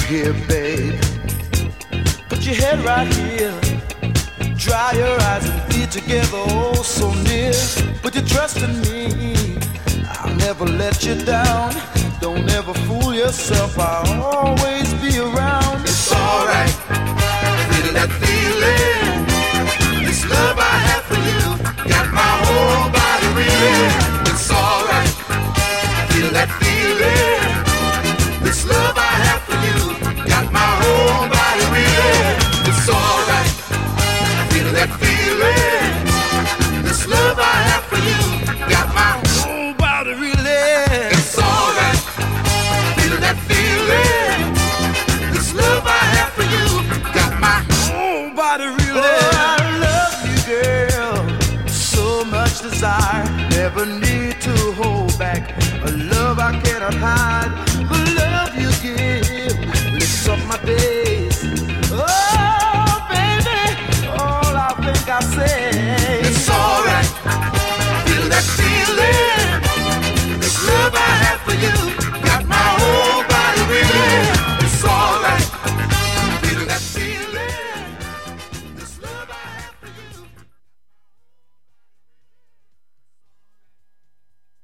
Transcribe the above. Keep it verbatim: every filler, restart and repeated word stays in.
here, babe. Put your head right here. Dry your eyes and be together, oh so near. Put your trust in me, I'll never let you down. Don't ever fool yourself, I'll always be around. It's alright, feeling that feeling. This love I have for you got my whole body reeling. It's alright, feeling that feeling. This love I have for you got my whole body reeling. It's alright, feeling that feeling. This love I have for you got my whole body reeling. It's alright, feeling that feeling. This love I have for you got my whole body reeling. Oh, I love you, girl. So much desire, never need to hold back. A love I cannot hide. The love you give lifts up my day.